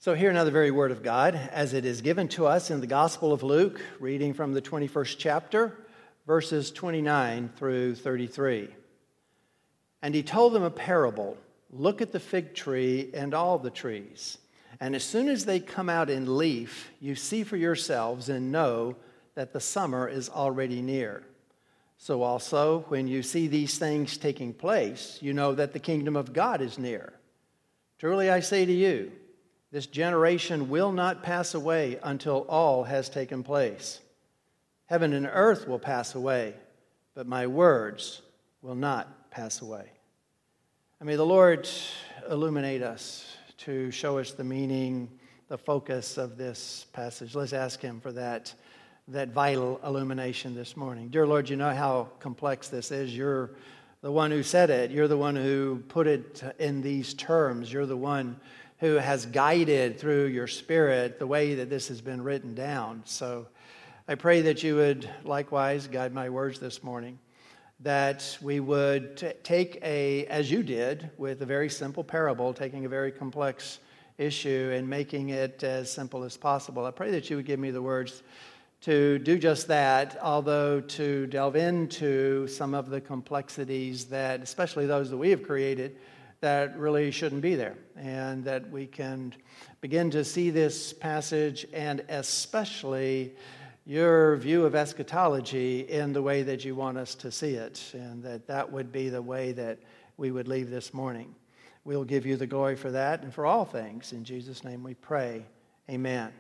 So hear now the very word of God as it is given to us in the Gospel of Luke, reading from the 21st chapter, verses 29 through 33. And he told them a parable. Look at the fig tree and all the trees. And as soon as they come out in leaf, you see for yourselves and know that the summer is already near. So also, when you see these things taking place, you know that the kingdom of God is near. Truly I say to you, this generation will not pass away until all has taken place. Heaven and earth will pass away, but my words will not pass away. May the Lord illuminate us to show us the meaning, the focus of this passage. Let's ask Him for that vital illumination this morning. Dear Lord, you know how complex this is. You're the one who said it. You're the one who put it in these terms. You're the one who has guided through your Spirit the way that this has been written down. So I pray that you would likewise guide my words this morning, that we would take as you did with a very simple parable, taking a very complex issue and making it as simple as possible. I pray that you would give me the words to do just that, although to delve into some of the complexities that, especially those that we have created, that really shouldn't be there, and that we can begin to see this passage and especially your view of eschatology in the way that you want us to see it, and that would be the way that we would leave this morning. We'll give you the glory for that and for all things. In Jesus' name we pray. Amen.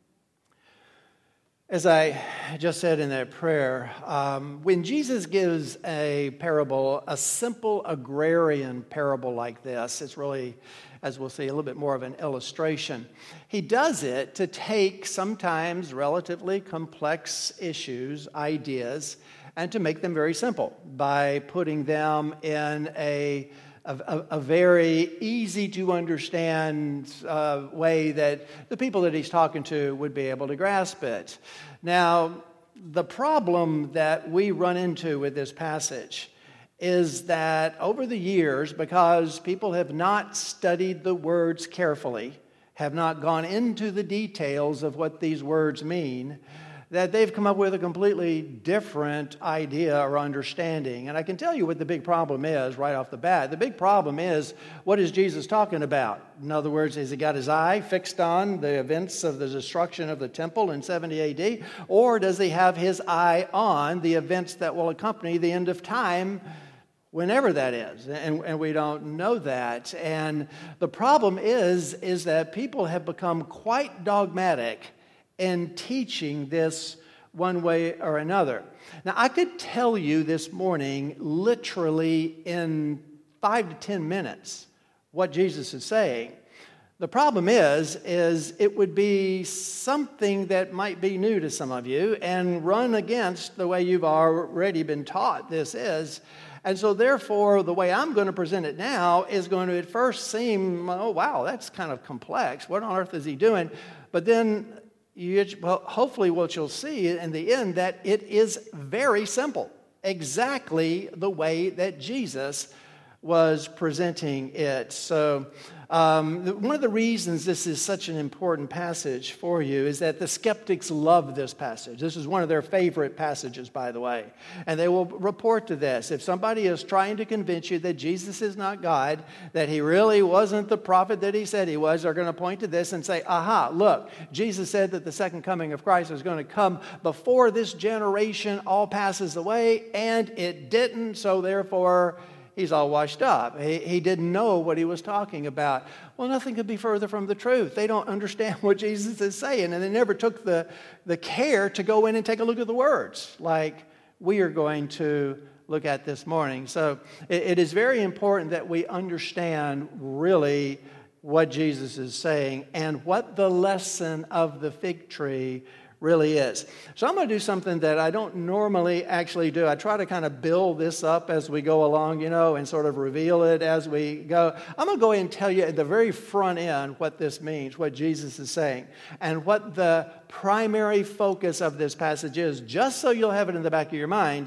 As I just said in that prayer, when Jesus gives a parable, a simple agrarian parable like this, it's really, as we'll see, a little bit more of an illustration. He does it to take sometimes relatively complex issues, ideas, and to make them very simple by putting them in a very easy to understand way that the people that he's talking to would be able to grasp it. Now, the problem that we run into with this passage is that over the years, because people have not studied the words carefully, have not gone into the details of what these words mean, that they've come up with a completely different idea or understanding. And I can tell you what the big problem is right off the bat. The big problem is, what is Jesus talking about? In other words, has he got his eye fixed on the events of the destruction of the temple in 70 AD? Or does he have his eye on the events that will accompany the end of time, whenever that is? And we don't know that. And the problem is that people have become quite dogmatic in teaching this one way or another. Now, I could tell you this morning, literally in 5 to 10 minutes, what Jesus is saying. The problem is it would be something that might be new to some of you and run against the way you've already been taught this is. And so therefore, the way I'm going to present it now is going to at first seem, oh, wow, that's kind of complex. What on earth is he doing? But then hopefully what you'll see in the end, that it is very simple, exactly the way that Jesus was presenting it. So one of the reasons this is such an important passage for you is that the skeptics love this passage. This is one of their favorite passages, by the way. And they will report to this. If somebody is trying to convince you that Jesus is not God, that he really wasn't the prophet that he said he was, they're going to point to this and say, aha, look, Jesus said that the second coming of Christ is going to come before this generation all passes away, and it didn't, so therefore he's all washed up. He didn't know what he was talking about. Well, nothing could be further from the truth. They don't understand what Jesus is saying, and they never took the care to go in and take a look at the words like we are going to look at this morning. So it is very important that we understand really what Jesus is saying and what the lesson of the fig tree really is. So I'm going to do something that I don't normally actually do. I try to kind of build this up as we go along, and sort of reveal it as we go. I'm going to go ahead and tell you at the very front end what this means, what Jesus is saying, and what the primary focus of this passage is, just so you'll have it in the back of your minds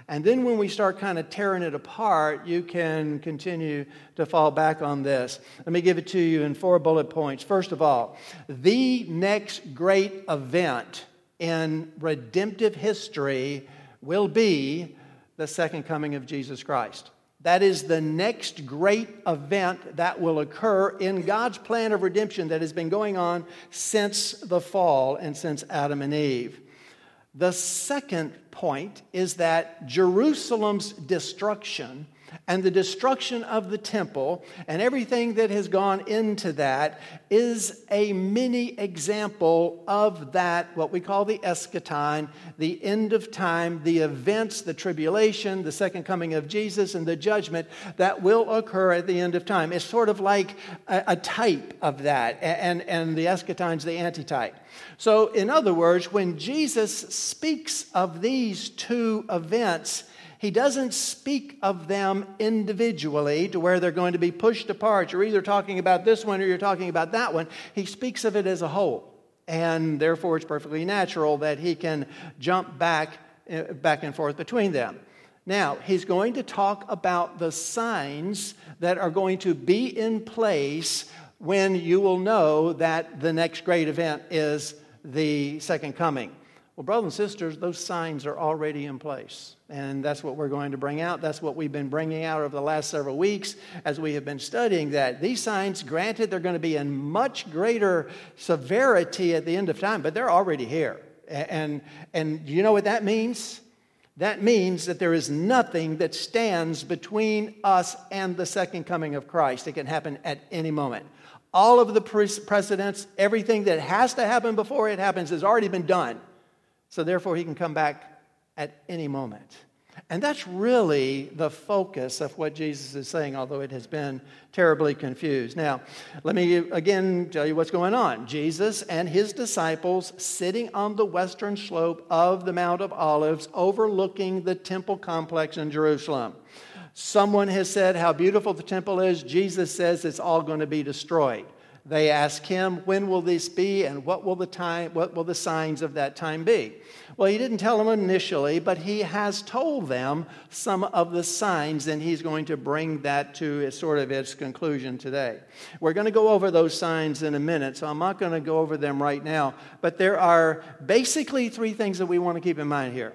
And then when we start kind of tearing it apart, you can continue to fall back on this. Let me give it to you in 4 bullet points. First of all, the next great event in redemptive history will be the second coming of Jesus Christ. That is the next great event that will occur in God's plan of redemption that has been going on since the fall and since Adam and Eve. The second point is that Jerusalem's destruction and the destruction of the temple and everything that has gone into that is a mini example of that, what we call the eschaton, the end of time, the events, the tribulation, the second coming of Jesus, and the judgment that will occur at the end of time. It's sort of like a type of that, and the eschaton's the antitype. So, in other words, when Jesus speaks of these two events, he doesn't speak of them individually to where they're going to be pushed apart. You're either talking about this one or you're talking about that one. He speaks of it as a whole. And therefore, it's perfectly natural that he can jump back and forth between them. Now, he's going to talk about the signs that are going to be in place when you will know that the next great event is the second coming. Well, brothers and sisters, those signs are already in place. And that's what we're going to bring out. That's what we've been bringing out over the last several weeks as we have been studying that. These signs, granted, they're going to be in much greater severity at the end of time, but they're already here. And you know what that means? That means that there is nothing that stands between us and the second coming of Christ. It can happen at any moment. All of the precedents, everything that has to happen before it happens has already been done. So therefore, he can come back at any moment. And that's really the focus of what Jesus is saying, although it has been terribly confused. Now, let me again tell you what's going on. Jesus and his disciples sitting on the western slope of the Mount of Olives, overlooking the temple complex in Jerusalem. Someone has said how beautiful the temple is. Jesus says it's all going to be destroyed. They ask him, when will this be, and what will the signs of that time be? Well, he didn't tell them initially, but he has told them some of the signs, and he's going to bring that to its conclusion today. We're going to go over those signs in a minute, so I'm not going to go over them right now. But there are basically 3 things that we want to keep in mind here.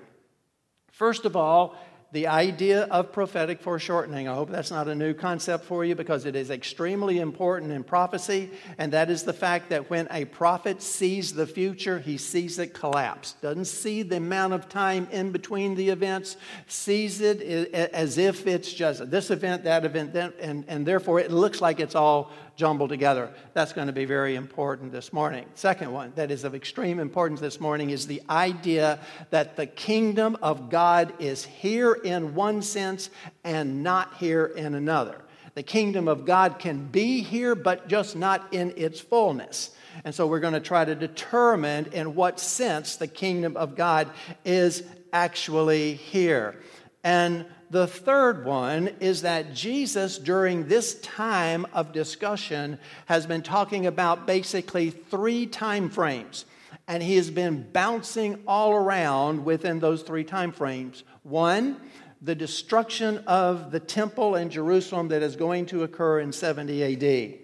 First of all, the idea of prophetic foreshortening. I hope that's not a new concept for you because it is extremely important in prophecy, and that is the fact that when a prophet sees the future, he sees it collapse. Doesn't see the amount of time in between the events, sees it as if it's just this event, that event, and therefore it looks like it's all jumbled together. That's going to be very important this morning. Second one that is of extreme importance this morning is the idea that the kingdom of God is here in one sense and not here in another. The kingdom of God can be here, but just not in its fullness. And so we're going to try to determine in what sense the kingdom of God is actually here. And the third one is that Jesus, during this time of discussion, has been talking about basically 3 time frames. And he has been bouncing all around within those 3 time frames. 1, the destruction of the temple in Jerusalem that is going to occur in 70 A.D.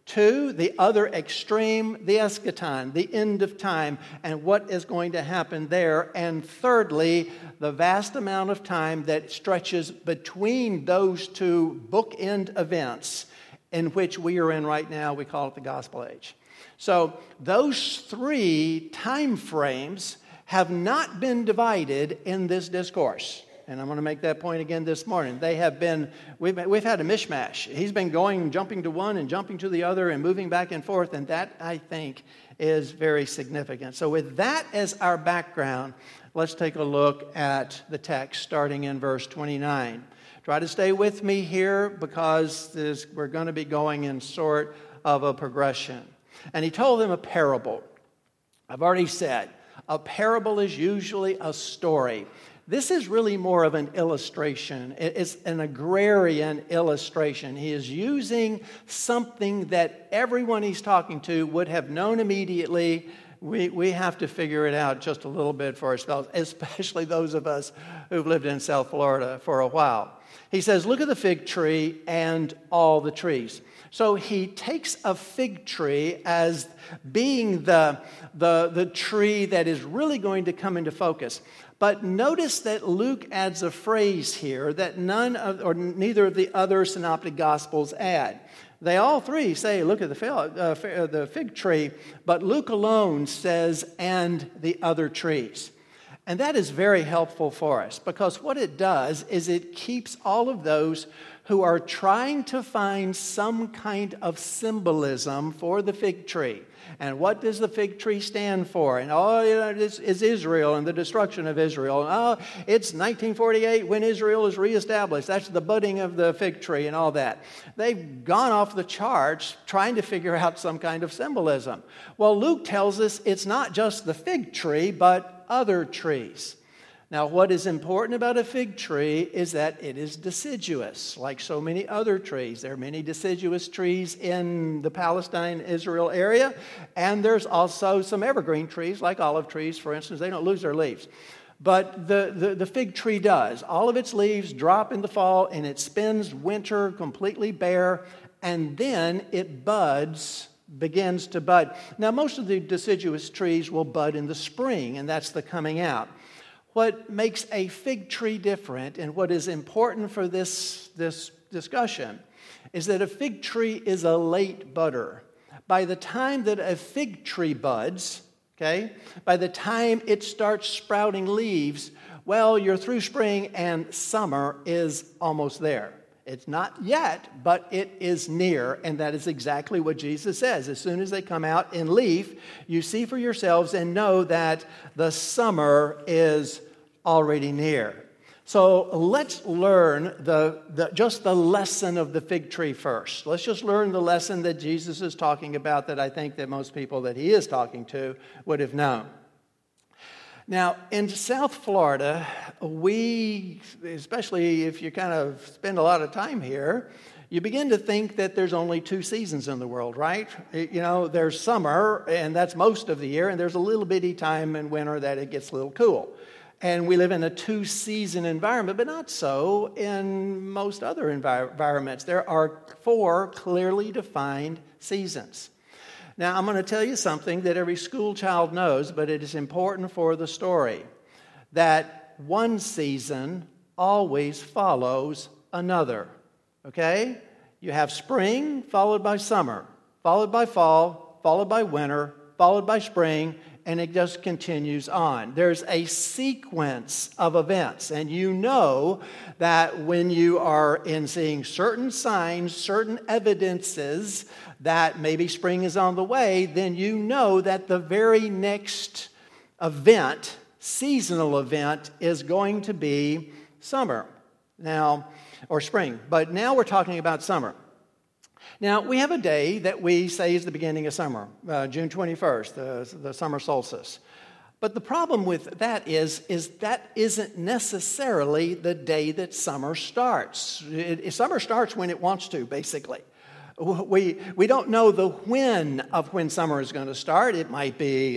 2, the other extreme, the eschaton, the end of time, and what is going to happen there. And thirdly, the vast amount of time that stretches between those 2 bookend events in which we are in right now. We call it the gospel age. So those 3 time frames have not been divided in this discourse. And I'm going to make that point again this morning. They have been, we've had a mishmash. He's been jumping to one and jumping to the other and moving back and forth. And that, I think, is very significant. So with that as our background, let's take a look at the text starting in verse 29. Try to stay with me here because we're going to be going in sort of a progression. And he told them a parable. I've already said, a parable is usually a story. This is really more of an illustration. It's an agrarian illustration. He is using something that everyone he's talking to would have known immediately we have to figure it out just a little bit for ourselves, especially those of us who've lived in South Florida for a while. He says, look at the fig tree and all the trees. So he takes a fig tree as being the tree that is really going to come into focus. But notice that Luke adds a phrase here that neither of the other synoptic gospels add. They all three say, look at the fig tree, but Luke alone says, and the other trees. And that is very helpful for us, because what it does is it keeps all of those who are trying to find some kind of symbolism for the fig tree. And what does the fig tree stand for? And it's Israel and the destruction of Israel. And it's 1948 when Israel is reestablished. That's the budding of the fig tree and all that. They've gone off the charts trying to figure out some kind of symbolism. Well, Luke tells us it's not just the fig tree, but other trees. Now, what is important about a fig tree is that it is deciduous, like so many other trees. There are many deciduous trees in the Palestine-Israel area, and there's also some evergreen trees, like olive trees, for instance. They don't lose their leaves. But the fig tree does. All of its leaves drop in the fall, and it spends winter completely bare, and then it begins to bud. Now, most of the deciduous trees will bud in the spring, and that's the coming out. What makes a fig tree different, and what is important for this discussion, is that a fig tree is a late budder. By the time that a fig tree buds, by the time it starts sprouting leaves, well, you're through spring and summer is almost there. It's not yet, but it is near, and that is exactly what Jesus says. As soon as they come out in leaf, you see for yourselves and know that the summer is already near. So let's learn just the lesson of the fig tree first. Let's just learn the lesson that Jesus is talking about, that I think that most people that he is talking to would have known. Now, in South Florida, we, especially if you kind of spend a lot of time here, you begin to think that there's only two seasons in the world, right? You know, there's summer, and that's most of the year, and there's a little bitty time in winter that it gets a little cool. And we live in a two-season environment, but not so in most other environments. There are 4 clearly defined seasons. Now, I'm going to tell you something that every school child knows, but it is important for the story, that one season always follows another, okay? You have spring followed by summer, followed by fall, followed by winter, followed by spring, and it just continues on. There's a sequence of events, and you know that when you are in seeing certain signs, certain evidences that maybe spring is on the way, then you know that the very next event, seasonal event, is going to be summer now, or spring. But now we're talking about summer. Now, we have a day that we say is the beginning of summer, June 21st, the summer solstice. But the problem with that is that isn't necessarily the day that summer starts. Summer starts when it wants to, basically. We don't know the when summer is going to start. It might be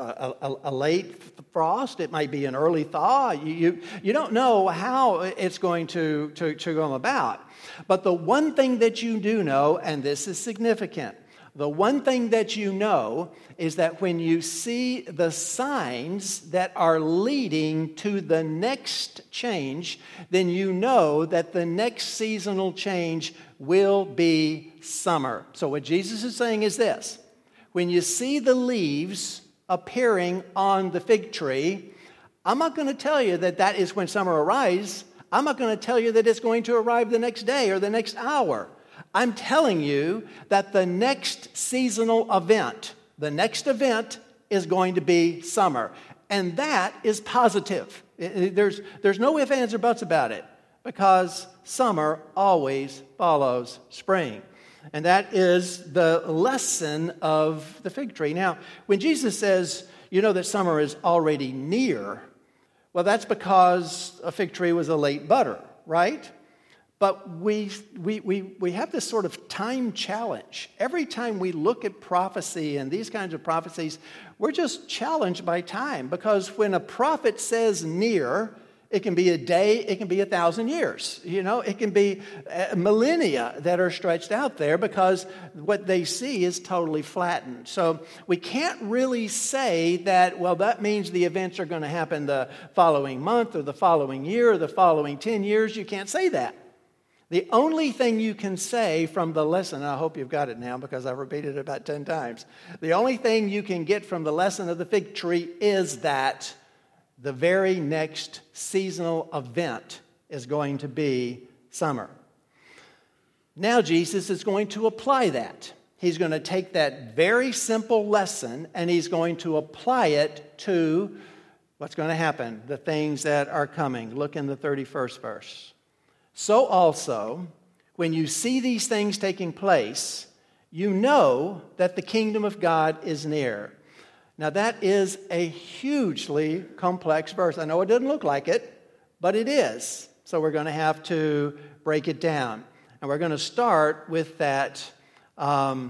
a late frost. It might be an early thaw. You don't know how it's going to come about. But the one thing that you do know, and this is significant, the one thing that you know is that when you see the signs that are leading to the next change, then you know that the next seasonal change will be summer. So what Jesus is saying is this: when you see the leaves appearing on the fig tree, I'm not going to tell you that that is when summer arrives. I'm not going to tell you that it's going to arrive the next day or the next hour. I'm telling you that the next seasonal event, the next event is going to be summer. And that is positive. There's no ifs, ands, or buts about it, because summer always follows spring. And that is the lesson of the fig tree. Now, when Jesus says, you know that summer is already near, well, that's because a fig tree was a late budder, right? But we have this sort of time challenge. Every time we look at prophecy and these kinds of prophecies, we're just challenged by time, because when a prophet says near, it can be a day, it can be 1,000 years. It can be millennia that are stretched out there, because what they see is totally flattened. So we can't really say that, well, that means the events are going to happen the following month or the following year or the following 10 years. You can't say that. The only thing you can say from the lesson, and I hope you've got it now because I've repeated it about 10 times. The only thing you can get from the lesson of the fig tree is that the very next seasonal event is going to be summer. Now Jesus is going to apply that. He's going to take that very simple lesson and he's going to apply it to what's going to happen, the things that are coming. Look in the 31st verse. So also, when you see these things taking place, you know that the kingdom of God is near. Now that is a hugely complex verse. I know it doesn't look like it, but it is. So we're going to have to break it down. And we're going to start with that, so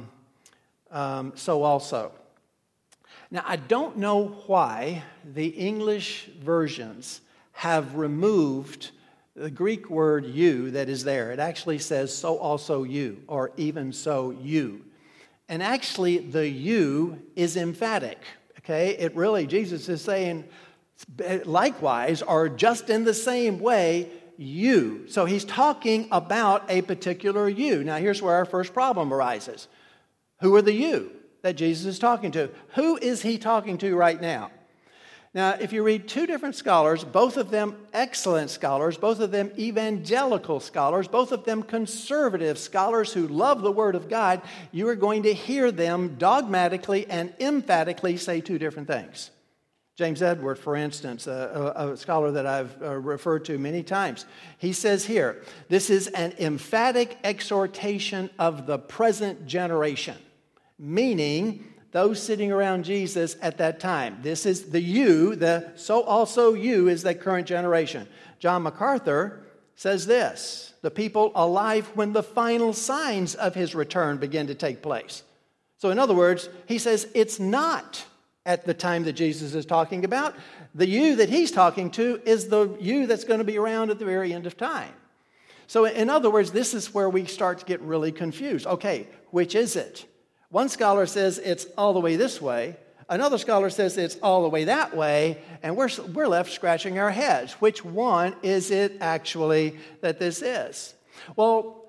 also. Now I don't know why the English versions have removed the Greek word you that is there. It actually says so also you, or even so you. And actually the you is emphatic. Okay, it really, Jesus is saying likewise, or just in the same way, you. So he's talking about a particular you. Now here's where our first problem arises. Who are the you that Jesus is talking to? Who is he talking to right now? Now, if you read two different scholars, both of them excellent scholars, both of them evangelical scholars, both of them conservative scholars who love the Word of God, you are going to hear them dogmatically and emphatically say two different things. James Edward, for instance, a scholar that I've referred to many times, he says here, this is an emphatic exhortation of the present generation, meaning those sitting around Jesus at that time. This is the you, the so also you is that current generation. John MacArthur says this, the people alive when the final signs of his return begin to take place. So in other words, he says it's not at the time that Jesus is talking about. The you that he's talking to is the you that's going to be around at the very end of time. So in other words, this is where we start to get really confused. Okay, which is it? One scholar says it's all the way this way. Another scholar says it's all the way that way. And we're left scratching our heads. Which one is it actually that this is? Well,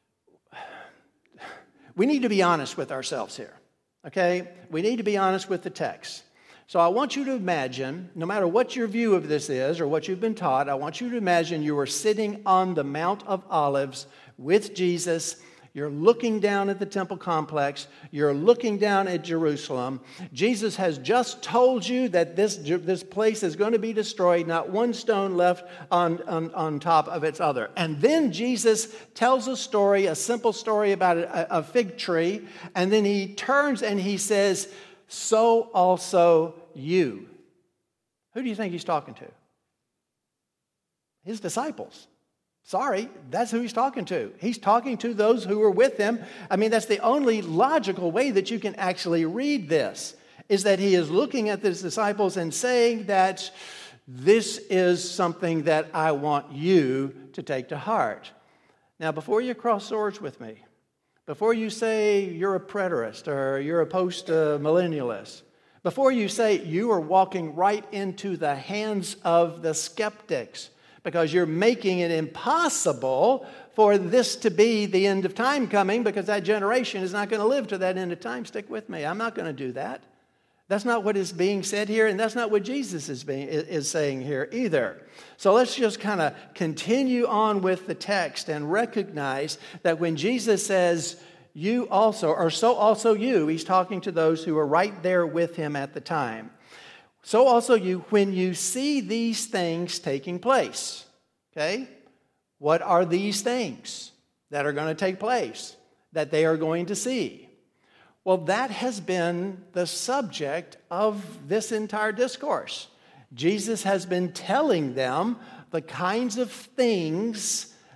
we need to be honest with ourselves here. Okay? We need to be honest with the text. So I want you to imagine, no matter what your view of this is or what you've been taught, I want you to imagine you are sitting on the Mount of Olives with Jesus. You're looking down at the temple complex. You're looking down at Jerusalem. Jesus has just told you that this place is going to be destroyed, not one stone left on top of its other. And then Jesus tells a story, a simple story about a fig tree, and then he turns and he says, so also you. Who do you think he's talking to? His disciples. Sorry, that's who he's talking to. He's talking to those who were with him. I mean, that's the only logical way that you can actually read this, is that he is looking at his disciples and saying that this is something that I want you to take to heart. Now, before you cross swords with me, before you say you're a preterist or you're a post-millennialist, before you say you are walking right into the hands of the skeptics, because you're making it impossible for this to be the end of time coming, because that generation is not going to live to that end of time. Stick with me. I'm not going to do that. That's not what is being said here, and that's not what Jesus is saying here either. So let's just kind of continue on with the text and recognize that when Jesus says, you also, or so also you, he's talking to those who are right there with him at the time. So also you, when you see these things taking place, okay, what are these things that are going to take place, that they are going to see? Well, that has been the subject of this entire discourse. Jesus has been telling them the kinds of things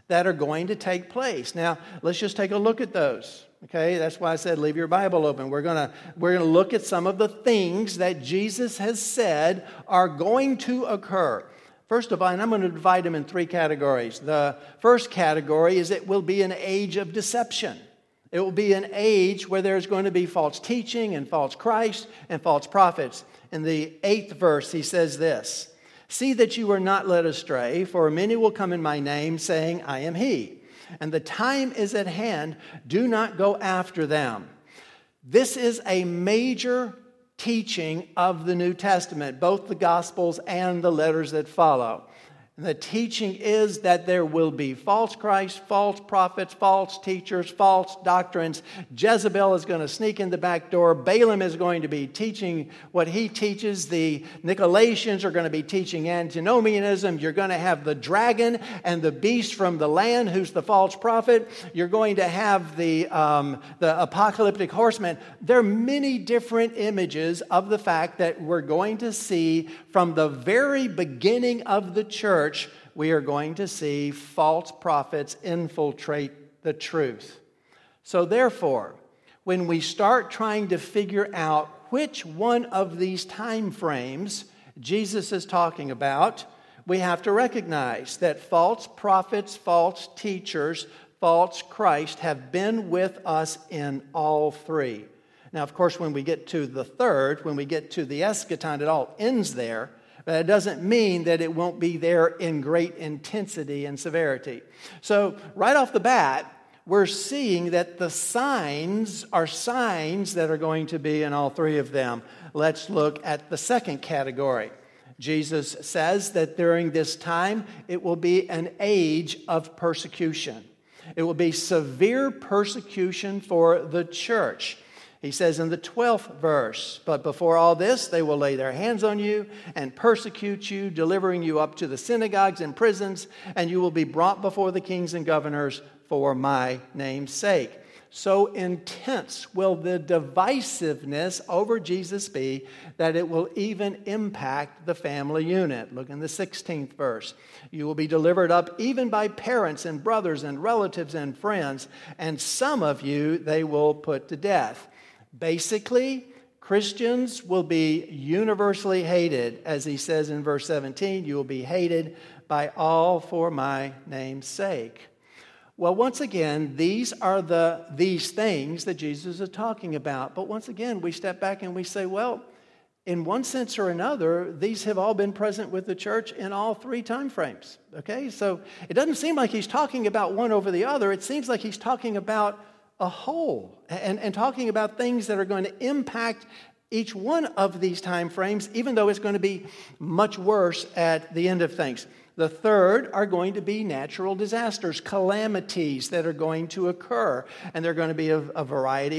that are going to take place. Now, let's just take a look at those. Okay, that's why I said leave your Bible open. We're gonna look at some of the things that Jesus has said are going to occur. First of all, and I'm going to divide them in three categories. The first category is it will be an age of deception. It will be an age where there's going to be false teaching and false Christ and false prophets. In the 8th verse, he says this, "See that you are not led astray, for many will come in my name, saying, I am he. And the time is at hand, do not go after them." This is a major teaching of the New Testament, both the Gospels and the letters that follow. And the teaching is that there will be false Christ, false prophets, false teachers, false doctrines. Jezebel is going to sneak in the back door. Balaam is going to be teaching what he teaches. The Nicolaitans are going to be teaching antinomianism. You're going to have the dragon and the beast from the land, who's the false prophet. You're going to have the apocalyptic horseman. There are many different images of the fact that we're going to see from the very beginning of the church, we are going to see false prophets infiltrate the truth. So therefore, when we start trying to figure out which one of these time frames Jesus is talking about, we have to recognize that false prophets, false teachers, false Christ have been with us in all three. Now, of course, when we get to the third, when we get to the eschaton, it all ends there. But it doesn't mean that it won't be there in great intensity and severity. So right off the bat, we're seeing that the signs are signs that are going to be in all three of them. Let's look at the second category. Jesus says that during this time, it will be an age of persecution. It will be severe persecution for the church. He says in the 12th verse, "But before all this, they will lay their hands on you and persecute you, delivering you up to the synagogues and prisons, and you will be brought before the kings and governors for my name's sake." So intense will the divisiveness over Jesus be that it will even impact the family unit. Look in the 16th verse. "You will be delivered up even by parents and brothers and relatives and friends, and some of you they will put to death." Basically, Christians will be universally hated. As he says in verse 17, "You will be hated by all for my name's sake." Well, once again, these are these things that Jesus is talking about. But once again, we step back and we say, well, in one sense or another, these have all been present with the church in all three time frames. Okay, so it doesn't seem like he's talking about one over the other. It seems like he's talking about a whole and talking about things that are going to impact each one of these time frames, even though it's going to be much worse at the end of things. The third are going to be natural disasters, calamities that are going to occur, and they're going to be of a variety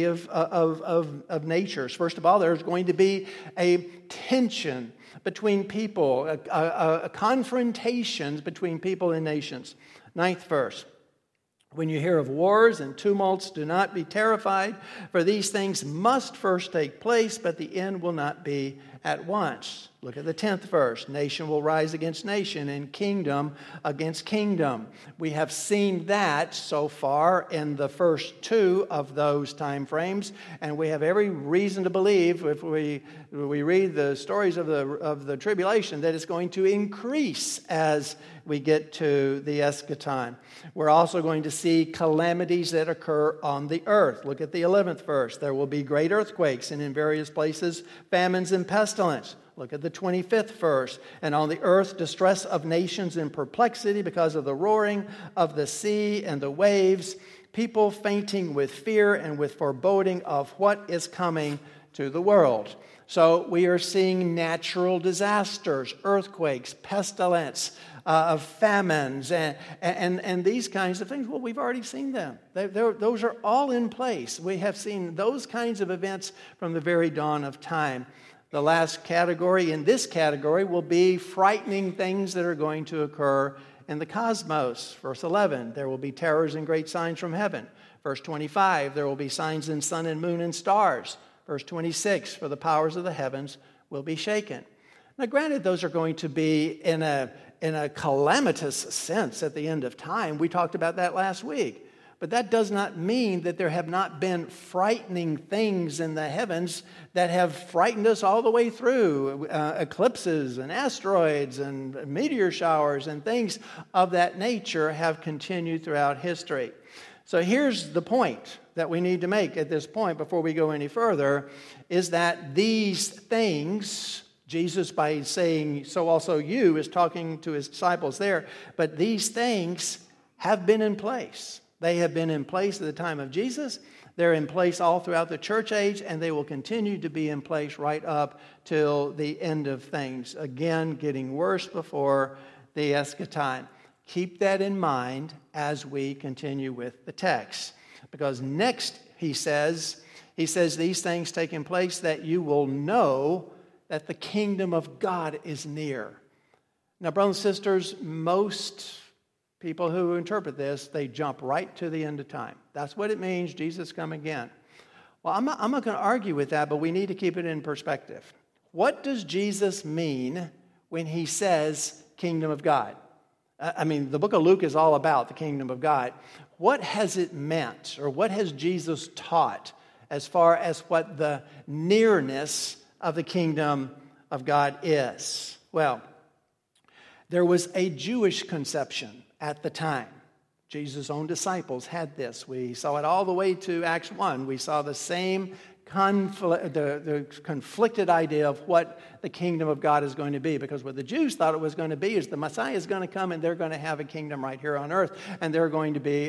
of natures. First of all, there's going to be a tension between people, a confrontations between people and nations. 9th verse. "When you hear of wars and tumults, do not be terrified, for these things must first take place, but the end will not be at once." Look at the 10th verse. "Nation will rise against nation and kingdom against kingdom." We have seen that so far in the first two of those time frames, and we have every reason to believe, if we read the stories of the tribulation, that it's going to increase as we get to the eschaton. We're also going to see calamities that occur on the earth. Look at the 11th verse. "There will be great earthquakes, and in various places famines and pestilence." Look at the 25th verse. "And on the earth distress of nations in perplexity because of the roaring of the sea and the waves, people fainting with fear and with foreboding of what is coming to the world." So we are seeing natural disasters, earthquakes, pestilence, famines, and these kinds of things. Well, we've already seen them. Those are all in place. We have seen those kinds of events from the very dawn of time. The last category in this category will be frightening things that are going to occur in the cosmos. Verse 11, "There will be terrors and great signs from heaven." Verse 25, "There will be signs in sun and moon and stars." Verse 26, "For the powers of the heavens will be shaken." Now, granted, those are going to be in a calamitous sense at the end of time. We talked about that last week. But that does not mean that there have not been frightening things in the heavens that have frightened us all the way through. Eclipses and asteroids and meteor showers and things of that nature have continued throughout history. So here's the point that we need to make at this point before we go any further, is that these things, Jesus, by saying, so also you, is talking to his disciples there, but these things have been in place. They have been in place at the time of Jesus. They're in place all throughout the church age, and they will continue to be in place right up till the end of things. Again, getting worse before the eschaton. Keep that in mind as we continue with the text. Because next, he says these things taking place that you will know that the kingdom of God is near. Now, brothers and sisters, most people who interpret this, they jump right to the end of time. That's what it means, Jesus come again. Well, I'm not going to argue with that, but we need to keep it in perspective. What does Jesus mean when he says kingdom of God? The book of Luke is all about the kingdom of God. What has it meant, or what has Jesus taught as far as what the nearness of the kingdom of God is? Well, there was a Jewish conception at the time. Jesus' own disciples had this. We saw it all the way to Acts 1. We saw the same the conflicted idea of what the kingdom of God is going to be. Because what the Jews thought it was going to be is the Messiah is going to come and they're going to have a kingdom right here on earth. And they're going to be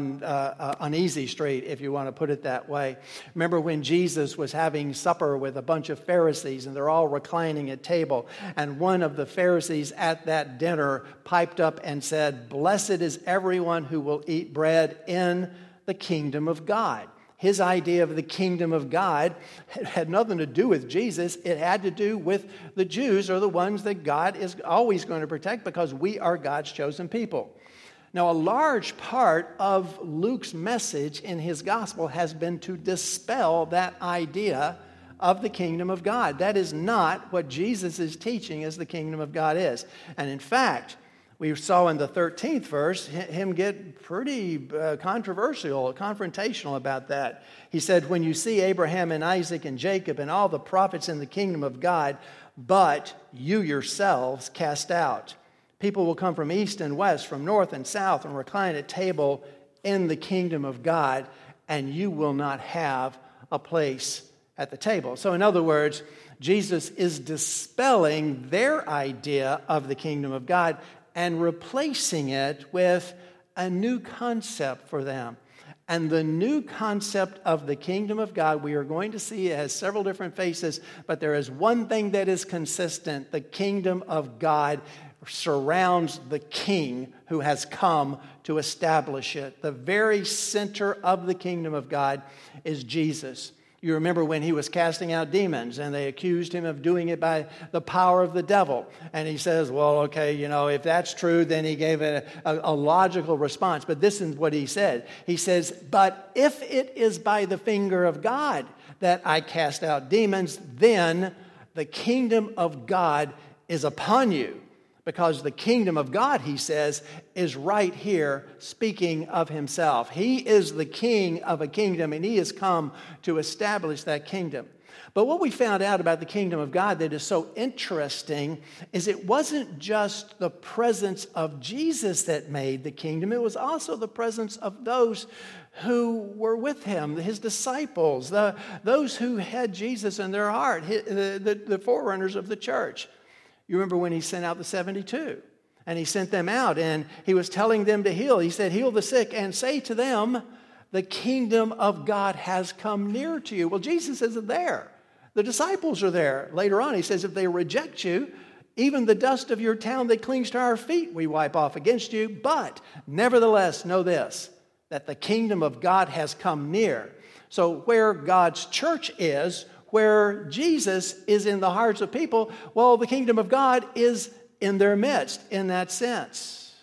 on easy street, if you want to put it that way. Remember when Jesus was having supper with a bunch of Pharisees and they're all reclining at table. And one of the Pharisees at that dinner piped up and said, "Blessed is everyone who will eat bread in the kingdom of God." His idea of the kingdom of God had nothing to do with Jesus. It had to do with the Jews, or the ones that God is always going to protect because we are God's chosen people. Now, a large part of Luke's message in his gospel has been to dispel that idea of the kingdom of God. That is not what Jesus is teaching as the kingdom of God is. And in fact, we saw in the 13th verse him get pretty controversial, confrontational about that. He said, "When you see Abraham and Isaac and Jacob and all the prophets in the kingdom of God, but you yourselves cast out. People will come from east and west, from north and south, and recline at table in the kingdom of God, and you will not have a place at the table." So in other words, Jesus is dispelling their idea of the kingdom of God and replacing it with a new concept for them. And the new concept of the kingdom of God, we are going to see, it has several different faces, but there is one thing that is consistent. The kingdom of God surrounds the king who has come to establish it. The very center of the kingdom of God is Jesus. You remember when he was casting out demons and they accused him of doing it by the power of the devil. And he says, well, okay, if that's true, then he gave it a logical response. But this is what he said. He says, "But if it is by the finger of God that I cast out demons, then the kingdom of God is upon you." Because the kingdom of God, he says, is right here speaking of himself. He is the king of a kingdom, and he has come to establish that kingdom. But what we found out about the kingdom of God that is so interesting is it wasn't just the presence of Jesus that made the kingdom. It was also the presence of those who were with him, his disciples, those who had Jesus in their heart, the forerunners of the church. You remember when he sent out the 72, and he sent them out, and he was telling them to heal. He said, "Heal the sick and say to them, the kingdom of God has come near to you." Well, Jesus isn't there. The disciples are there. Later on, he says, "If they reject you, even the dust of your town that clings to our feet we wipe off against you. But nevertheless, know this, that the kingdom of God has come near." So where God's church is, where Jesus is in the hearts of people, well, the kingdom of God is in their midst in that sense.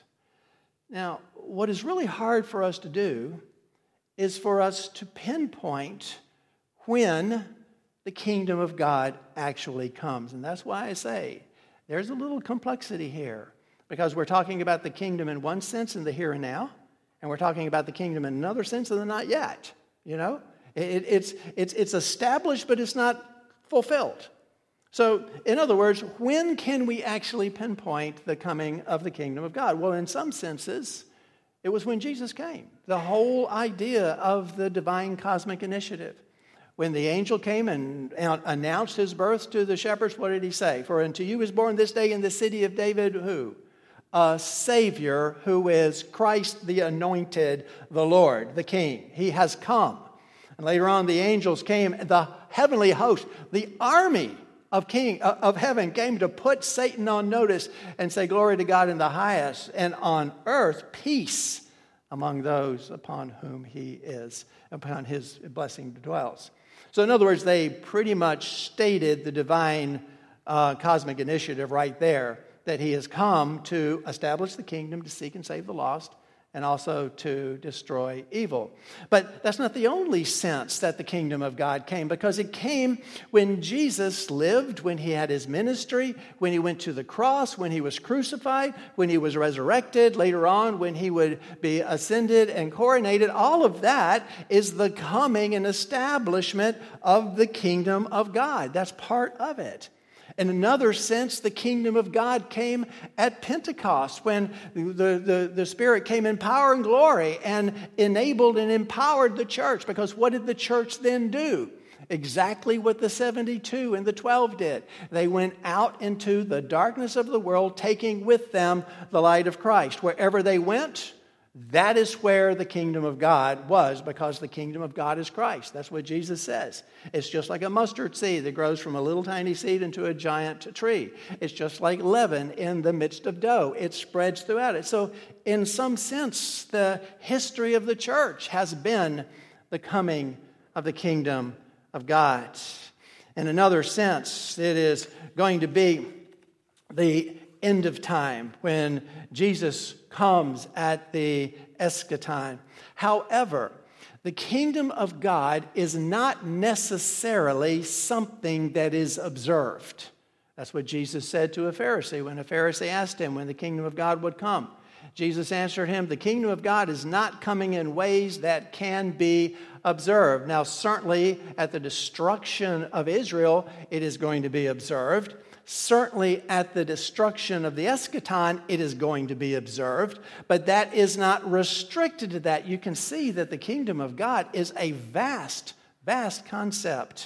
Now, what is really hard for us to do is for us to pinpoint when the kingdom of God actually comes. And that's why I say there's a little complexity here. because we're talking about the kingdom in one sense in the here and now, and we're talking about the kingdom in another sense in the not yet. You know, it's established, but it's not fulfilled. So, in other words, when can we actually pinpoint the coming of the kingdom of God? Well, in some senses, it was when Jesus came. The whole idea of the divine cosmic initiative. When the angel came and announced his birth to the shepherds, what did he say? For unto you is born this day in the city of David, who? A Savior who is Christ the anointed, the Lord, the King. He has come. And later on, the angels came, the heavenly host, the army of heaven came to put Satan on notice and say, glory to God in the highest, and on earth peace among those upon whom he is, upon his blessing dwells. So in other words, they pretty much stated the divine cosmic initiative right there, that he has come to establish the kingdom, to seek and save the lost, and also to destroy evil. But that's not the only sense that the kingdom of God came, because it came when Jesus lived, when he had his ministry, when he went to the cross, when he was crucified, when he was resurrected, later on when he would be ascended and coronated. All of that is the coming and establishment of the kingdom of God. That's part of it. In another sense, the kingdom of God came at Pentecost, when the Spirit came in power and glory and enabled and empowered the church. Because what did the church then do? Exactly what the 72 and the 12 did. They went out into the darkness of the world, taking with them the light of Christ. Wherever they went, that is where the kingdom of God was, because the kingdom of God is Christ. That's what Jesus says. It's just like a mustard seed that grows from a little tiny seed into a giant tree. It's just like leaven in the midst of dough. It spreads throughout it. So in some sense, the history of the church has been the coming of the kingdom of God. In another sense, it is going to be the end of time when Jesus comes at the eschaton. However, the kingdom of God is not necessarily something that is observed. That's what Jesus said to a Pharisee when a Pharisee asked him when the kingdom of God would come. Jesus answered him, the kingdom of God is not coming in ways that can be observed. Now, certainly at the destruction of Israel, it is going to be observed. Certainly at the destruction of the eschaton, it is going to be observed, but that is not restricted to that. You can see that the kingdom of God is a vast, vast concept.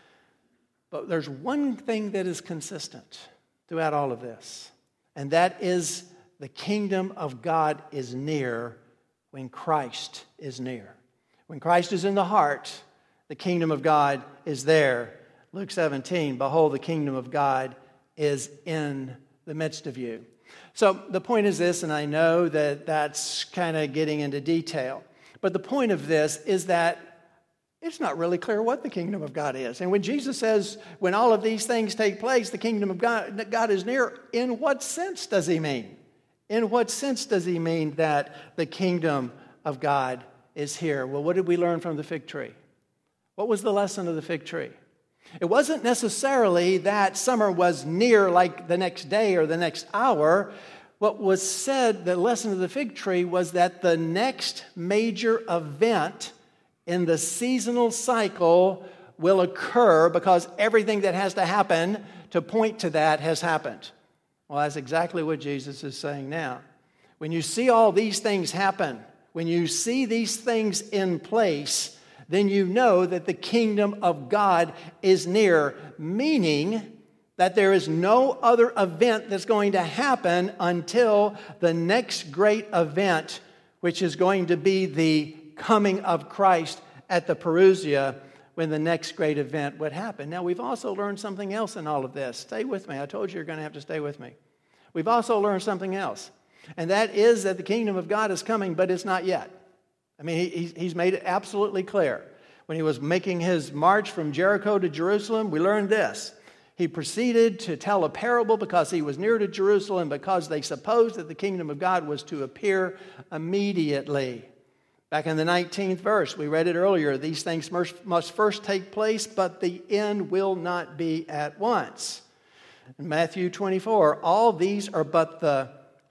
But there's one thing that is consistent throughout all of this, and that is the kingdom of God is near when Christ is near. When Christ is in the heart, the kingdom of God is there. Luke 17, behold, the kingdom of God is in the midst of you. So the point is this, and I know that that's kind of getting into detail, but the point of this is that it's not really clear what the kingdom of God is. And when Jesus says, when all of these things take place, the kingdom of God is near, in what sense does he mean? In what sense does he mean that the kingdom of God is here? Well, what did we learn from the fig tree? What was the lesson of the fig tree? It wasn't necessarily that summer was near like the next day or the next hour. What was said, the lesson of the fig tree, was that the next major event in the seasonal cycle will occur because everything that has to happen to point to that has happened. Well, that's exactly what Jesus is saying now. When you see all these things happen, when you see these things in place, then you know that the kingdom of God is near, meaning that there is no other event that's going to happen until the next great event, which is going to be the coming of Christ at the Parousia, when the next great event would happen. Now, we've also learned something else in all of this. Stay with me. I told you you're going to have to stay with me. We've also learned something else, and that is that the kingdom of God is coming, but it's not yet. I mean, he's made it absolutely clear. When he was making his march from Jericho to Jerusalem, we learned this. He proceeded to tell a parable because he was near to Jerusalem, because they supposed that the kingdom of God was to appear immediately. Back in the 19th verse, we read it earlier, these things must first take place, but the end will not be at once. In Matthew 24, all these are but the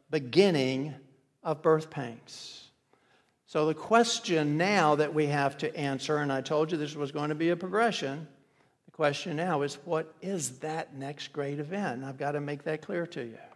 beginning of birth pains. So the question now that we have to answer, and I told you this was going to be a progression, the question now is, what is that next great event? And I've got to make that clear to you.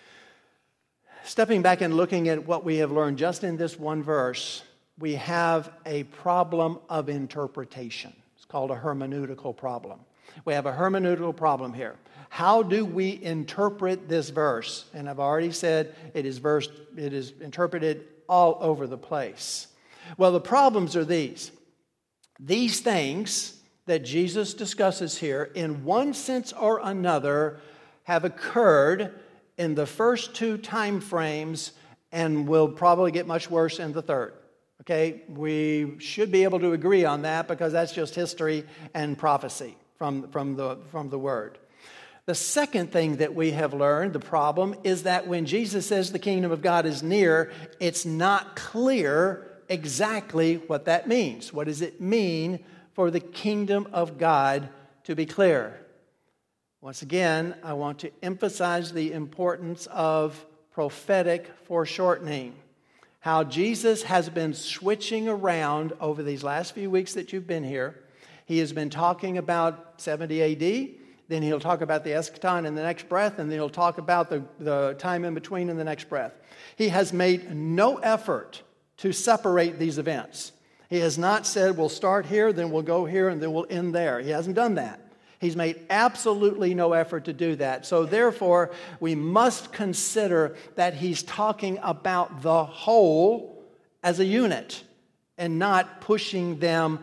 Stepping back and looking at what we have learned just in this one verse, we have a problem of interpretation. It's called a hermeneutical problem. We have a hermeneutical problem here. How do we interpret this verse? And I've already said it is interpreted all over the place. Well, the problems are these. These things that Jesus discusses here, in one sense or another, have occurred in the first two time frames and will probably get much worse in the third. Okay, we should be able to agree on that because that's just history and prophecy from the Word. The second thing that we have learned, the problem, is that when Jesus says the kingdom of God is near, it's not clear exactly what that means. What does it mean for the kingdom of God to be clear? Once again, I want to emphasize the importance of prophetic foreshortening. How Jesus has been switching around over these last few weeks that you've been here. He has been talking about 70 AD, then he'll talk about the eschaton in the next breath, and then he'll talk about the time in between in the next breath. He has made no effort to separate these events. He has not said, we'll start here, then we'll go here, and then we'll end there. He hasn't done that. He's made absolutely no effort to do that. So therefore, we must consider that he's talking about the whole as a unit and not pushing them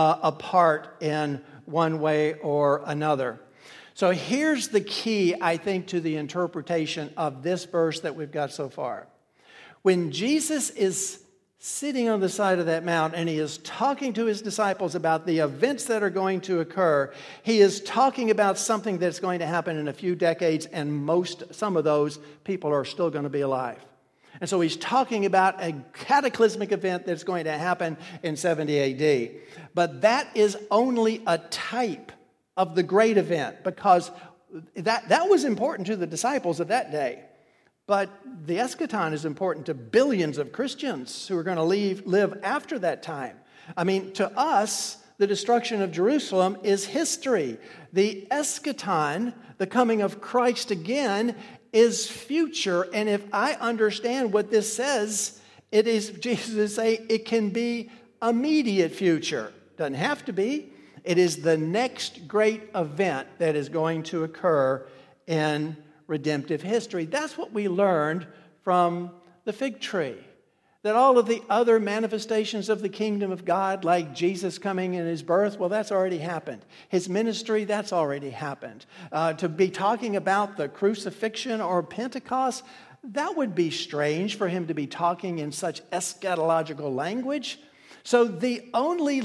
apart in one way or another. So here's the key, I think, to the interpretation of this verse that we've got so far. When Jesus is sitting on the side of that mount and he is talking to his disciples about the events that are going to occur, he is talking about something that's going to happen in a few decades, and some of those people are still going to be alive. And so he's talking about a cataclysmic event that's going to happen in 70 AD. But that is only a type of the great event, because that was important to the disciples of that day. But the eschaton is important to billions of Christians who are going to live after that time. I mean, to us, the destruction of Jerusalem is history. The eschaton, the coming of Christ again, is future. And if I understand what this says, it is, Jesus is saying, it can be immediate future. Doesn't have to be. It is the next great event that is going to occur in redemptive history. That's what we learned from the fig tree. That all of the other manifestations of the kingdom of God, like Jesus coming in his birth, well, that's already happened. His ministry, that's already happened. To be talking about the crucifixion or Pentecost, that would be strange for him to be talking in such eschatological language. So the only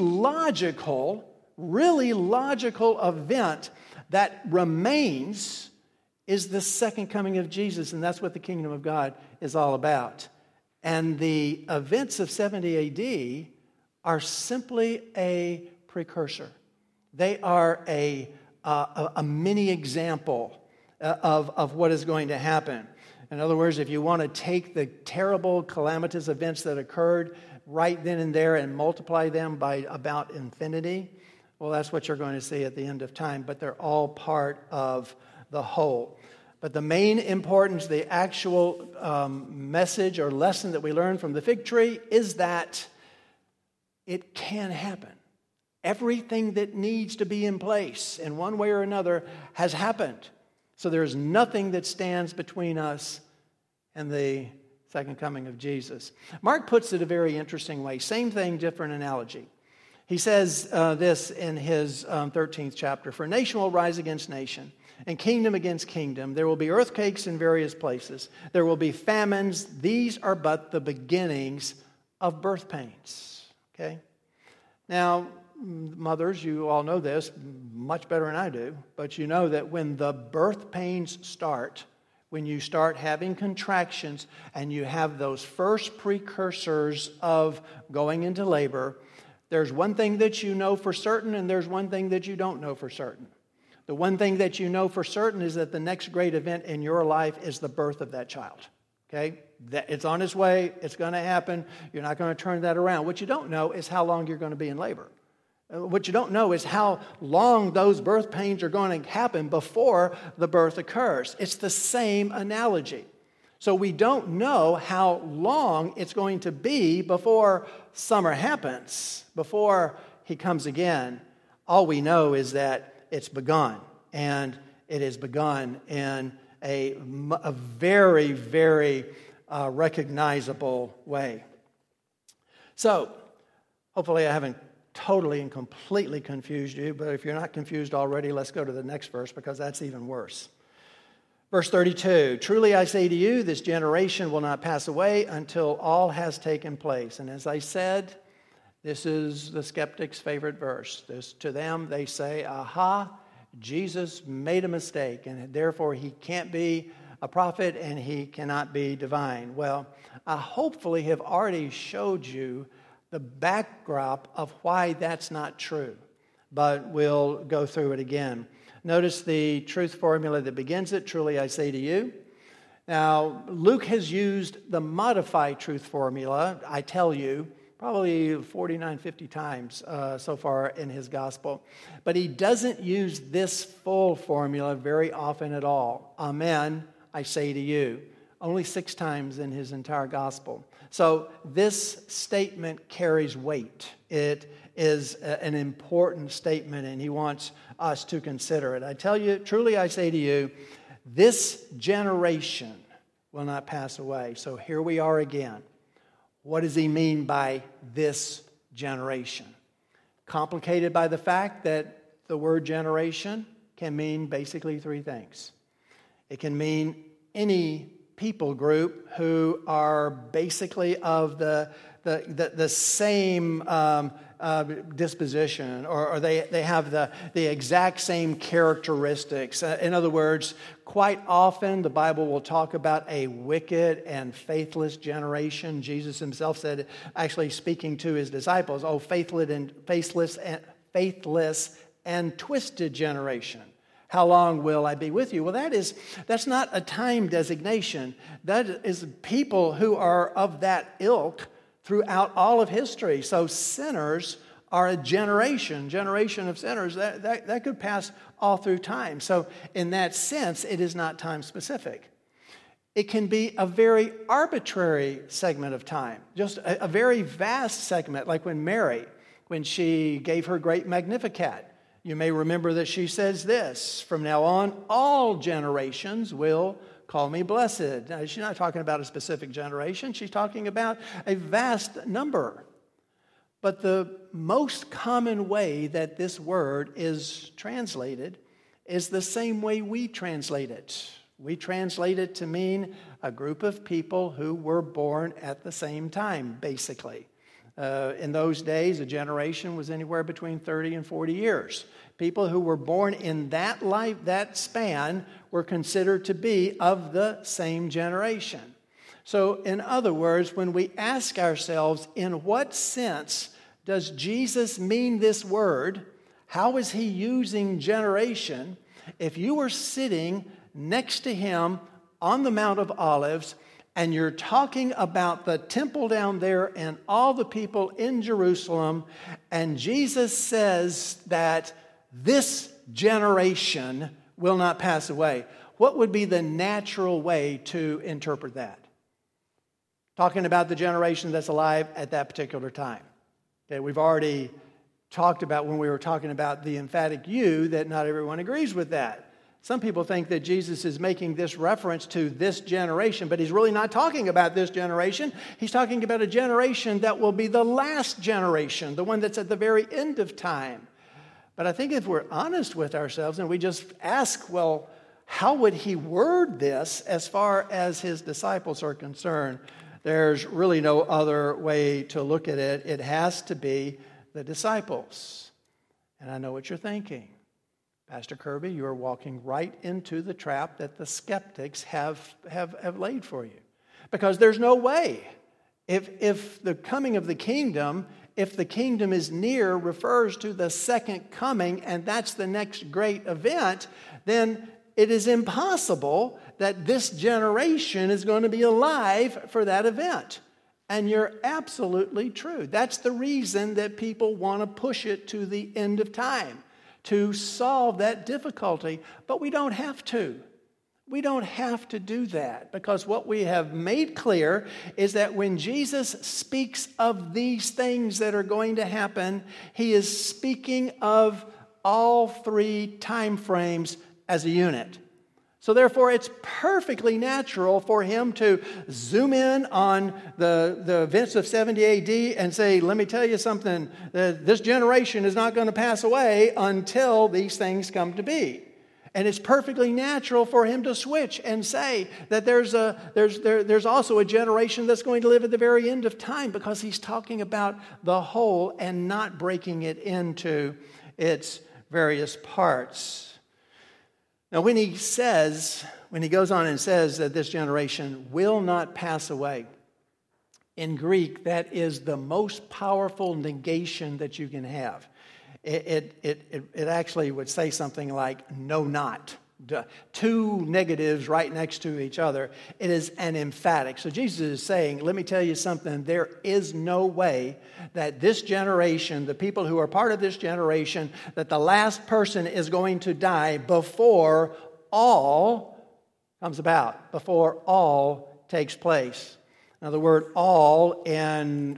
really logical event that remains is the second coming of Jesus, and that's what the kingdom of God is all about. And the events of 70 AD are simply a precursor. They are a mini example of what is going to happen. In other words, if you want to take the terrible calamitous events that occurred right then and there and multiply them by about infinity, well, that's what you're going to see at the end of time. But they're all part of the whole. But the main importance, the actual message or lesson that we learn from the fig tree is that it can happen. Everything that needs to be in place in one way or another has happened. So there's nothing that stands between us and the second coming of Jesus. Mark puts it a very interesting way. Same thing, different analogy. He says this in his 13th chapter. For nation will rise against nation, and kingdom against kingdom. There will be earthquakes in various places. There will be famines. These are but the beginnings of birth pains. Okay? Now, mothers, you all know this much better than I do, but you know that when the birth pains start, when you start having contractions and you have those first precursors of going into labor, there's one thing that you know for certain and there's one thing that you don't know for certain. The one thing that you know for certain is that the next great event in your life is the birth of that child. Okay? It's on its way. It's going to happen. You're not going to turn that around. What you don't know is how long you're going to be in labor. What you don't know is how long those birth pains are going to happen before the birth occurs. It's the same analogy. So we don't know how long it's going to be before summer happens, before he comes again. All we know is that it's begun, and it has begun in a very, very recognizable way. So, hopefully I haven't totally and completely confused you, but if you're not confused already, let's go to the next verse because that's even worse. Verse 32, truly I say to you, this generation will not pass away until all has taken place. And as I said, this is the skeptic's favorite verse. To them, they say, aha, Jesus made a mistake, and therefore he can't be a prophet and he cannot be divine. Well, I hopefully have already showed you the backdrop of why that's not true, but we'll go through it again. Notice the truth formula that begins it, truly I say to you. Now, Luke has used the modified truth formula, I tell you, probably 49, 50 times so far in his gospel. But he doesn't use this full formula very often at all. Amen, I say to you. Only 6 times in his entire gospel. So this statement carries weight. It is an important statement, and he wants us to consider it. I tell you, truly I say to you, this generation will not pass away. So here we are again. What does he mean by this generation? Complicated by the fact that the word generation can mean basically 3 things. It can mean any people group who are basically of the same disposition, or they have the exact same characteristics. In other words, quite often the Bible will talk about a wicked and faithless generation. Jesus himself said, actually speaking to his disciples, oh, faithless and twisted generation. How long will I be with you? Well, that's not a time designation. That is people who are of that ilk throughout all of history. So sinners are a generation of sinners. That could pass all through time. So in that sense, it is not time specific. It can be a very arbitrary segment of time, just a very vast segment, like when she gave her great Magnificat. You may remember that she says this, from now on, all generations will call me blessed. Now, she's not talking about a specific generation. She's talking about a vast number. But the most common way that this word is translated is the same way we translate it. We translate it to mean a group of people who were born at the same time, basically. In those days, a generation was anywhere between 30 and 40 years. People who were born in that span were considered to be of the same generation. So, in other words, when we ask ourselves, in what sense does Jesus mean this word? How is he using generation? If you were sitting next to him on the Mount of Olives, and you're talking about the temple down there and all the people in Jerusalem, and Jesus says that this generation will not pass away, what would be the natural way to interpret that? Talking about the generation that's alive at that particular time. Okay, we've already talked about when we were talking about the emphatic you that not everyone agrees with that. Some people think that Jesus is making this reference to this generation, but he's really not talking about this generation. He's talking about a generation that will be the last generation, the one that's at the very end of time. But I think if we're honest with ourselves and we just ask, well, how would he word this as far as his disciples are concerned? There's really no other way to look at it. It has to be the disciples. And I know what you're thinking. Pastor Kirby, you are walking right into the trap that the skeptics have laid for you. Because there's no way. If the coming of the kingdom, if the kingdom is near, refers to the second coming, and that's the next great event, then it is impossible that this generation is going to be alive for that event. And you're absolutely true. That's the reason that people want to push it to the end of time, to solve that difficulty. But we don't have to. We don't have to do that, because what we have made clear is that when Jesus speaks of these things that are going to happen, he is speaking of all three time frames as a unit. So therefore, it's perfectly natural for him to zoom in on the events of 70 AD and say, let me tell you something, this generation is not going to pass away until these things come to be. And it's perfectly natural for him to switch and say that there's also a generation that's going to live at the very end of time, because he's talking about the whole and not breaking it into its various parts. Now, when he goes on and says that this generation will not pass away, in Greek, that is the most powerful negation that you can have. It actually would say something like, no, not. Two negatives right next to each other. It is an emphatic. So Jesus is saying, let me tell you something, there is no way that this generation, the people who are part of this generation, that the last person is going to die before all comes about, before all takes place. Now the word all in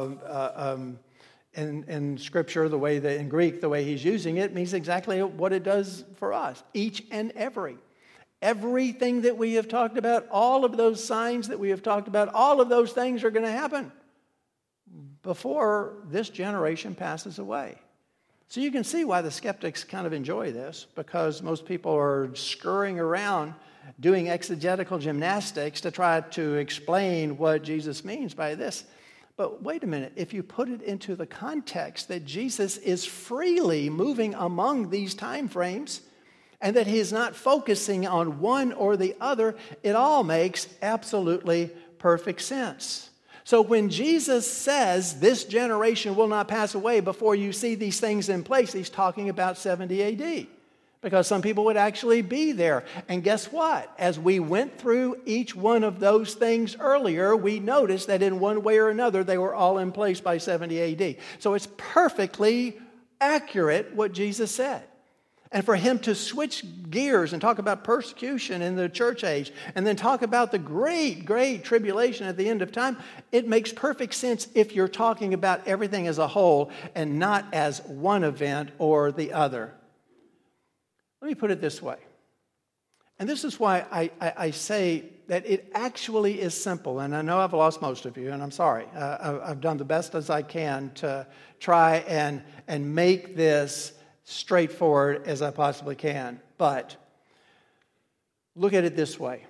Scripture, in Greek, the way he's using it, means exactly what it does for us. Each and every. Everything that we have talked about, all of those signs that we have talked about, all of those things are going to happen before this generation passes away. So you can see why the skeptics kind of enjoy this, because most people are scurrying around doing exegetical gymnastics to try to explain what Jesus means by this. But wait a minute, if you put it into the context that Jesus is freely moving among these time frames and that he is not focusing on one or the other, it all makes absolutely perfect sense. So when Jesus says this generation will not pass away before you see these things in place, he's talking about 70 AD. Because some people would actually be there. And guess what? As we went through each one of those things earlier, we noticed that in one way or another, they were all in place by 70 AD. So it's perfectly accurate what Jesus said. And for him to switch gears and talk about persecution in the church age and then talk about the great, great tribulation at the end of time, it makes perfect sense if you're talking about everything as a whole and not as one event or the other. Let me put it this way. And this is why I say that it actually is simple. And I know I've lost most of you, and I'm sorry. I've done the best as I can to try and make this straightforward as I possibly can. But look at it this way.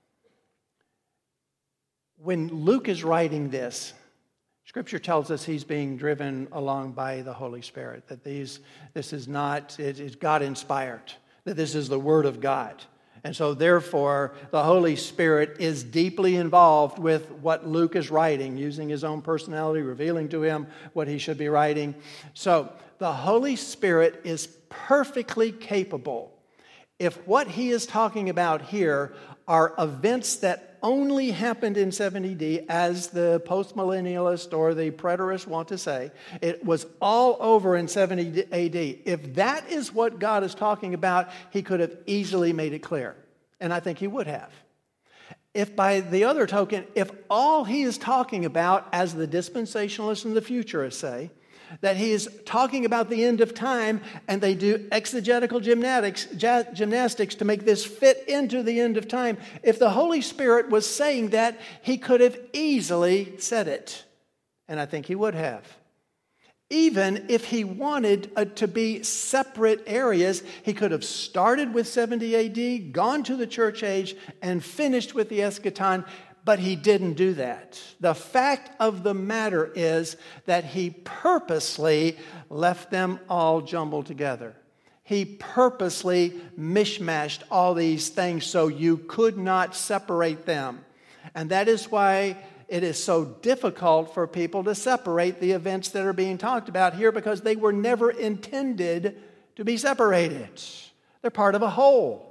When Luke is writing this, Scripture tells us he's being driven along by the Holy Spirit, that this is not, it is God-inspired, that this is the Word of God. And so therefore, the Holy Spirit is deeply involved with what Luke is writing, using his own personality, revealing to him what he should be writing. So the Holy Spirit is perfectly capable. If what he is talking about here are events that only happened in 70 AD, as the postmillennialist or the preterist want to say, it was all over in 70 AD. If that is what God is talking about, he could have easily made it clear. And I think he would have. If by the other token, if all he is talking about, as the dispensationalists and the futurists say, that he is talking about the end of time, and they do exegetical gymnastics to make this fit into the end of time. If the Holy Spirit was saying that, he could have easily said it. And I think he would have. Even if he wanted to be separate areas, he could have started with 70 AD, gone to the church age, and finished with the eschaton. But he didn't do that. The fact of the matter is that he purposely left them all jumbled together. He purposely mishmashed all these things so you could not separate them. And that is why it is so difficult for people to separate the events that are being talked about here, because they were never intended to be separated. They're part of a whole.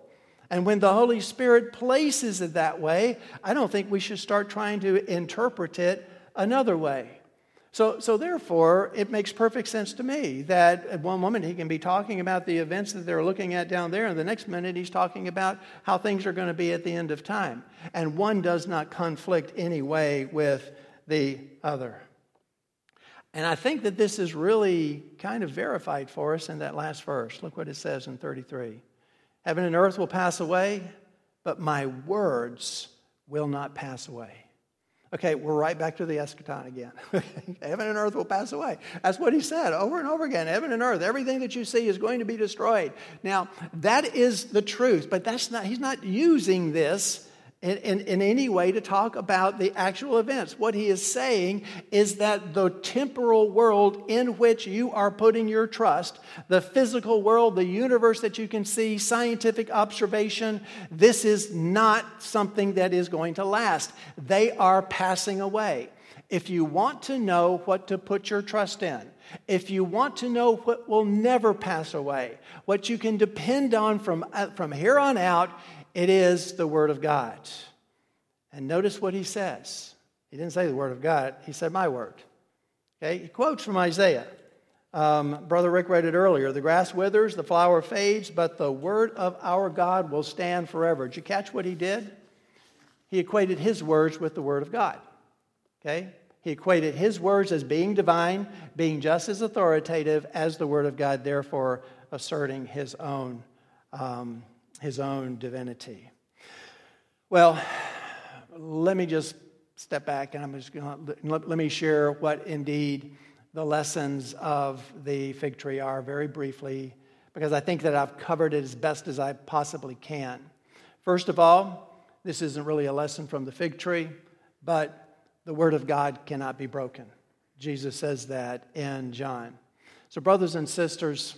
And when the Holy Spirit places it that way, I don't think we should start trying to interpret it another way. So therefore, it makes perfect sense to me that at one moment he can be talking about the events that they're looking at down there, and the next minute he's talking about how things are going to be at the end of time. And one does not conflict any way with the other. And I think that this is really kind of verified for us in that last verse. Look what it says in 33. Heaven and earth will pass away, but my words will not pass away. Okay, we're right back to the eschaton again. Heaven and earth will pass away. That's what he said over and over again. Heaven and earth, everything that you see is going to be destroyed. Now, that is the truth, but he's not using this in any way to talk about the actual events. What he is saying is that the temporal world in which you are putting your trust, the physical world, the universe that you can see, scientific observation, this is not something that is going to last. They are passing away. If you want to know what to put your trust in, if you want to know what will never pass away, what you can depend on from here on out, it is the Word of God. And notice what he says. He didn't say the Word of God. He said my word. Okay? He quotes from Isaiah. Brother Rick read it earlier. The grass withers, the flower fades, but the word of our God will stand forever. Did you catch what he did? He equated his words with the Word of God. Okay? He equated his words as being divine, being just as authoritative as the Word of God, therefore asserting his own divinity. Well, let me just step back and I'm just going to let me share what indeed the lessons of the fig tree are very briefly, because I think that I've covered it as best as I possibly can. First of all, this isn't really a lesson from the fig tree, but the Word of God cannot be broken. Jesus says that in John. So brothers and sisters,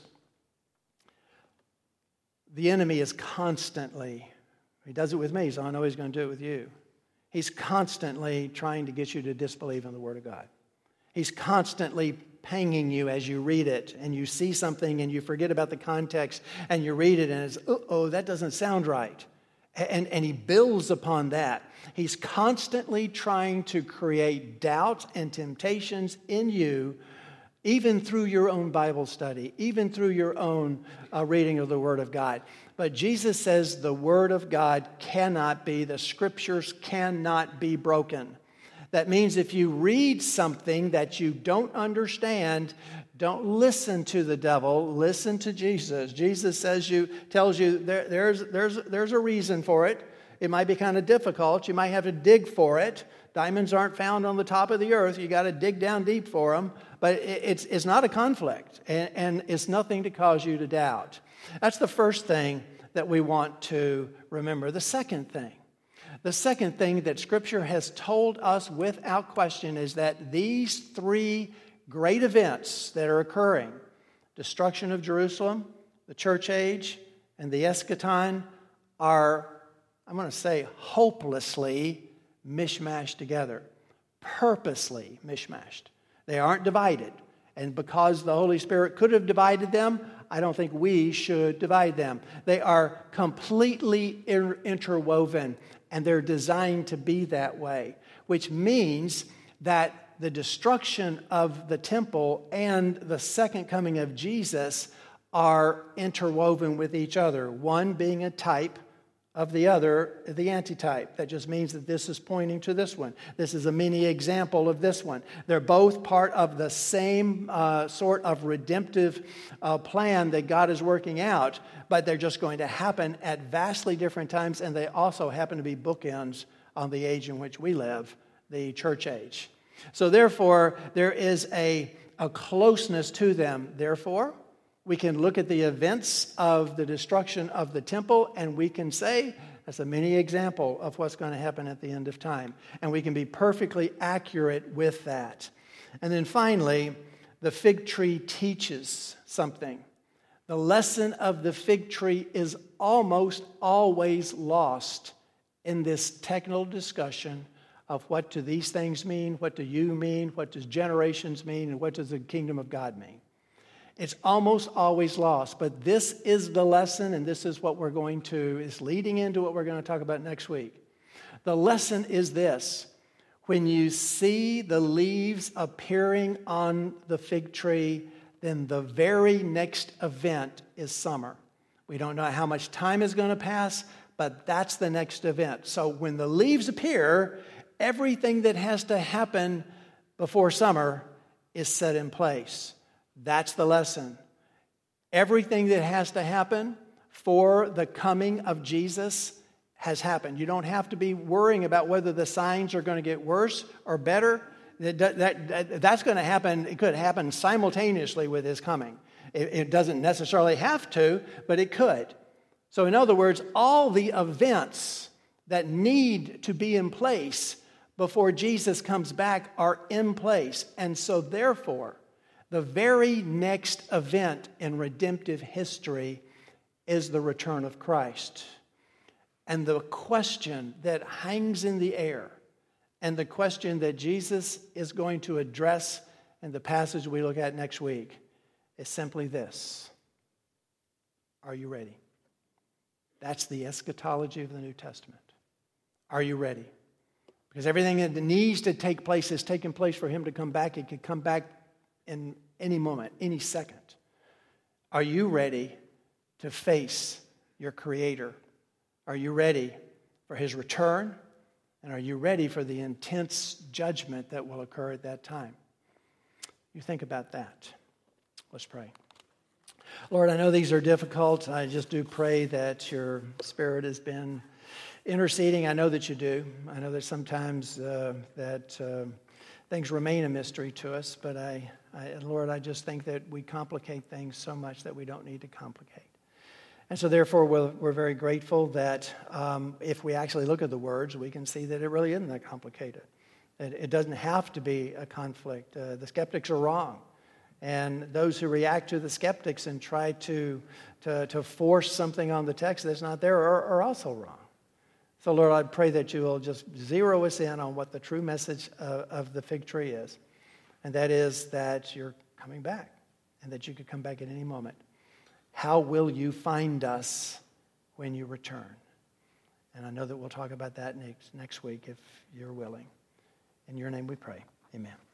the enemy is constantly, he does it with me, so I know he's going to do it with you. He's constantly trying to get you to disbelieve in the Word of God. He's constantly panging you as you read it, and you see something and you forget about the context, and you read it and it's, that doesn't sound right. And he builds upon that. He's constantly trying to create doubt and temptations in you, even through your own Bible study, even through your own reading of the Word of God. But Jesus says the Word of God cannot be, the Scriptures cannot be broken. That means if you read something that you don't understand, don't listen to the devil, listen to Jesus. Jesus tells you there's a reason for it. It might be kind of difficult. You might have to dig for it. Diamonds aren't found on the top of the earth. You got to dig down deep for them. But it's not a conflict, and it's nothing to cause you to doubt. That's the first thing that we want to remember. The second thing that Scripture has told us without question is that these three great events that are occurring, destruction of Jerusalem, the church age, and the eschaton, are, I'm going to say, hopelessly mishmashed together, purposely mishmashed. They aren't divided. And because the Holy Spirit could have divided them, I don't think we should divide them. They are completely interwoven, and they're designed to be that way, which means that the destruction of the temple and the second coming of Jesus are interwoven with each other, one being a type of the other, the antitype. That just means that this is pointing to this one. This is a mini example of this one. They're both part of the same sort of redemptive plan that God is working out, but they're just going to happen at vastly different times, and they also happen to be bookends on the age in which we live, the church age. So therefore, there is a closeness to them. Therefore, we can look at the events of the destruction of the temple, and we can say that's a mini example of what's going to happen at the end of time. And we can be perfectly accurate with that. And then finally, the fig tree teaches something. The lesson of the fig tree is almost always lost in this technical discussion of what do these things mean, what do you mean, what does generations mean, and what does the kingdom of God mean. It's almost always lost. But this is the lesson, and this is what is leading into what we're going to talk about next week. The lesson is this. When you see the leaves appearing on the fig tree, then the very next event is summer. We don't know how much time is going to pass, but that's the next event. So when the leaves appear, everything that has to happen before summer is set in place. That's the lesson. Everything that has to happen for the coming of Jesus has happened. You don't have to be worrying about whether the signs are going to get worse or better. That's going to happen. It could happen simultaneously with his coming. It doesn't necessarily have to, but it could. So in other words, all the events that need to be in place before Jesus comes back are in place. And so therefore, the very next event in redemptive history is the return of Christ. And the question that hangs in the air, and the question that Jesus is going to address in the passage we look at next week, is simply this. Are you ready? That's the eschatology of the New Testament. Are you ready? Because everything that needs to take place has taken place for him to come back. He could come back in any moment, any second. Are you ready to face your Creator? Are you ready for his return? And are you ready for the intense judgment that will occur at that time? You think about that. Let's pray. Lord, I know these are difficult. I just do pray that your Spirit has been interceding. I know that you do. I know that sometimes things remain a mystery to us, but Lord, I just think that we complicate things so much that we don't need to complicate. And so therefore, we're very grateful that if we actually look at the words, we can see that it really isn't that complicated. It doesn't have to be a conflict. The skeptics are wrong. And those who react to the skeptics and try to force something on the text that's not there are also wrong. So Lord, I pray that you will just zero us in on what the true message of the fig tree is. And that is that you're coming back and that you could come back at any moment. How will you find us when you return? And I know that we'll talk about that next week if you're willing. In your name we pray. Amen.